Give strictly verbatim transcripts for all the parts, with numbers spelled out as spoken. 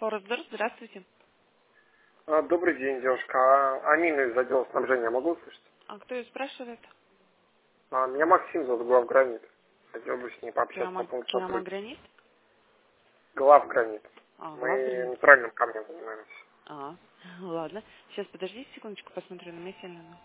Форестдор, здравствуйте. А, Добрый день, девушка. А, Амина из отдела снабжения. Могу услышать? А кто ее спрашивает? А, Меня Максим зовут, главгранит. Хотел бы с ней пообщаться по Керама... поводу сотрудничества. Керамогранит? Главгранит. А, Мы главгранит. натуральным камнем занимаемся. А, ладно. Сейчас подождите секундочку, посмотрю на Мессинина.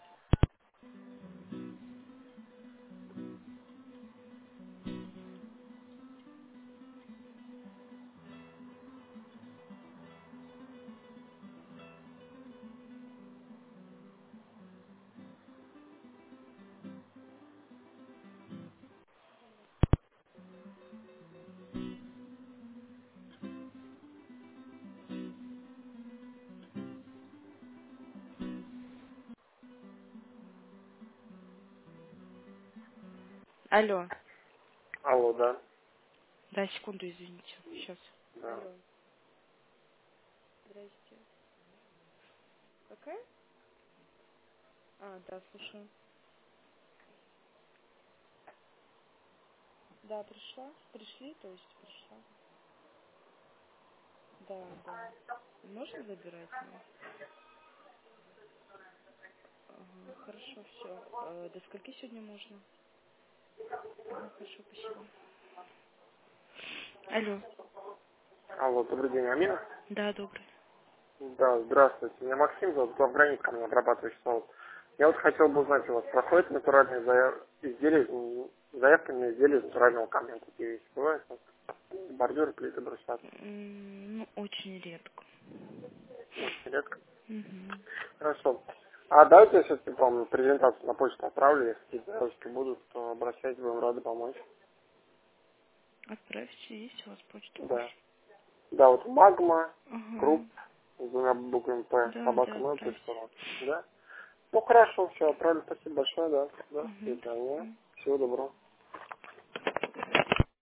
Алло. Алло, да. Да, секунду, извините. Сейчас. Да. Алло. Здрасте. Какая? А, да, слушаю. Да, пришла? Пришли, то есть пришла? Да, да. Можно забирать? Ну? Ага, хорошо, все. До скольки сегодня можно? Ага, хорошо, спасибо. Алло. Алло, добрый день, Амина. Да, добрый. Да, здравствуйте. Меня Максим зовут, главгранит камень обрабатывающий завод. Я вот хотел бы узнать, у вас проходят натуральные заяв... изделия, м, заявки на изделия из натурального камня? Такие вещи бывают? Вот, бордюры, плиты, брусчатки. М, Ну, очень редко. Очень редко. Угу. Хорошо. А давайте я все-таки вам презентацию на почту отправлю, если какие-то заявки будут, то обращайтесь, будем рады помочь. Отправьте, есть у вас почта Да. ваша? Да, вот магма, Ага. групп, с двумя буквами П, Да, собака да, mail точка отправьте. ру. Да? Ну хорошо, все, отправлю, спасибо большое, да. Да, до свидания. Угу. Всего доброго.